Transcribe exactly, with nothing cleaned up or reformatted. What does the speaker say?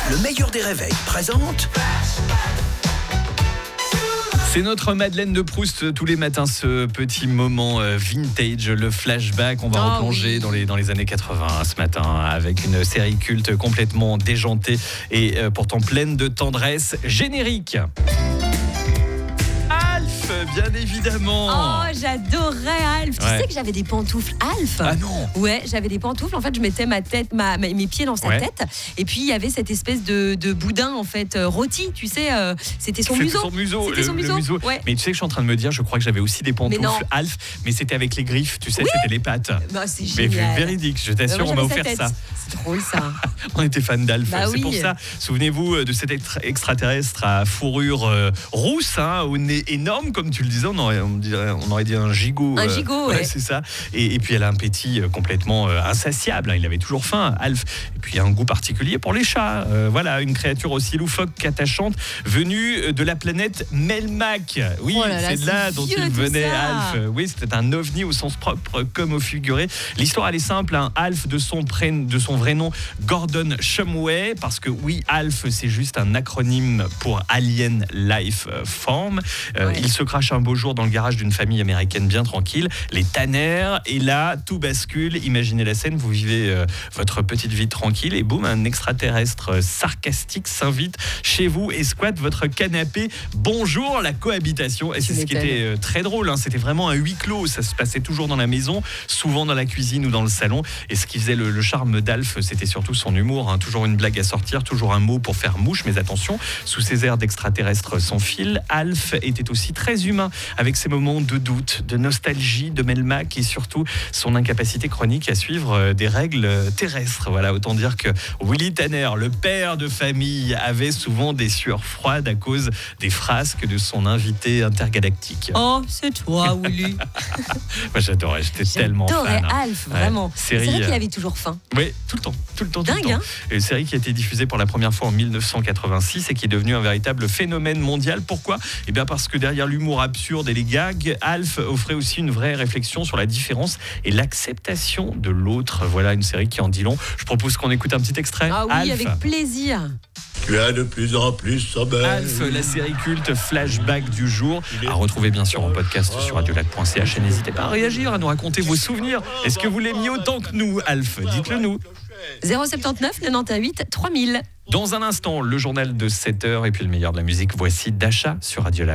Le meilleur des réveils présente... C'est notre Madeleine de Proust tous les matins, ce petit moment vintage, le flashback. On va oh, replonger oui. dans les, dans les années quatre-vingts ce matin avec une série culte complètement déjantée et pourtant pleine de tendresse. Générique. Alf, bien évidemment. Oh, j'adorais Alf. Ouais. Tu sais que j'avais des pantoufles Alf. Ah non. Ouais, j'avais des pantoufles. En fait, je mettais ma tête, ma, ma- mes pieds dans sa Ouais. tête. Et puis, il y avait cette espèce de, de boudin, en fait, euh, rôti. Tu sais, euh, c'était son C'était museau. son museau, C'était le- son le museau. museau. Ouais. Mais tu sais que je suis en train de me dire, je crois que j'avais aussi des Mais non. pantoufles Alf, mais c'était avec les griffes, tu sais, Oui. c'était les pattes. Bah, c'est Mais génial. véridique, je t'assure, Moi, on m'a j'avais sa offert tête. ça. C'est drôle, ça. On était fan d'Alf, Bah c'est oui. pour ça. Souvenez-vous de cet extra- extraterrestre à fourrure euh, rousse, hein, au nez énorme, comme tu le disais, on aurait, on dirait, on aurait dit un gigot. Un euh, gigot, ouais. c'est ça. Et, et puis elle a un appétit euh, complètement euh, insatiable, hein, il avait toujours faim, Alf. Et puis un goût particulier pour les chats. Euh, voilà, une créature aussi loufoque qu'attachante, venue de la planète Melmac. Oui, Oh là là, c'est de là c'est dont vieux, il tout venait, ça. Alf. Oui, c'était un ovni au sens propre comme au figuré. L'histoire, elle est simple, hein. Alf, de son, pré- de son vrai nom, Gordon Shumway, parce que oui, Alf, c'est juste un acronyme pour Alien Life Form. Euh, Ouais. Il se crache un beau jour dans le garage d'une famille américaine bien tranquille, les Tanner, et là, tout bascule. Imaginez la scène, vous vivez euh, votre petite vie tranquille, et boum, un extraterrestre sarcastique s'invite chez vous et squatte votre canapé. Bonjour, la cohabitation. Et c'est Tu ce qui m'étonnes. était euh, très drôle, hein. C'était vraiment un huis clos, ça se passait toujours dans la maison, souvent dans la cuisine ou dans le salon, et ce qui faisait le, le charme d'Alf, c'était surtout son humour, hein. Toujours une blague à sortir, toujours un mot pour faire mouche, mais attention, sous ses airs d'extraterrestre sans fil, Alf était aussi très humain, avec ses moments de doute, de nostalgie, de Melmac, et surtout son incapacité chronique à suivre euh, des règles euh, terrestres. Voilà, autant dire que Willy Tanner, le père de famille, avait souvent des sueurs froides à cause des frasques de son invité intergalactique. Oh, c'est toi, Willy. Moi j'adorais, j'étais tellement J'adorais fan. hein. Alf, Ouais, vraiment. série, C'est vrai qu'il euh, avait toujours faim. Oui, tout le temps, tout le temps, tout Dingue, le temps. hein. Une série qui a été diffusée pour la première fois en dix-neuf cent quatre-vingt-six et qui est devenue un véritable phénomène mondial. Pourquoi ? Eh bien parce que derrière l'humour absurde et les gags, Alf offrait aussi une vraie réflexion sur la différence et l'acceptation de l'autre. Voilà une série qui en dit long. Je propose qu'on écoute un petit extrait. Ah oui, Alf. avec plaisir. Tu as de plus en plus sommeil. Alf, la série culte flashback du jour, à retrouver bien sûr en podcast sur radiolac point c h, et n'hésitez pas à réagir, à nous raconter vos souvenirs. Est-ce que vous l'aimiez autant que nous, Alf ? Dites-le nous. zéro sept neuf quatre-vingt-dix-huit trois mille. Dans un instant, le journal de sept heures et puis le meilleur de la musique. Voici Dasha sur Radiolac.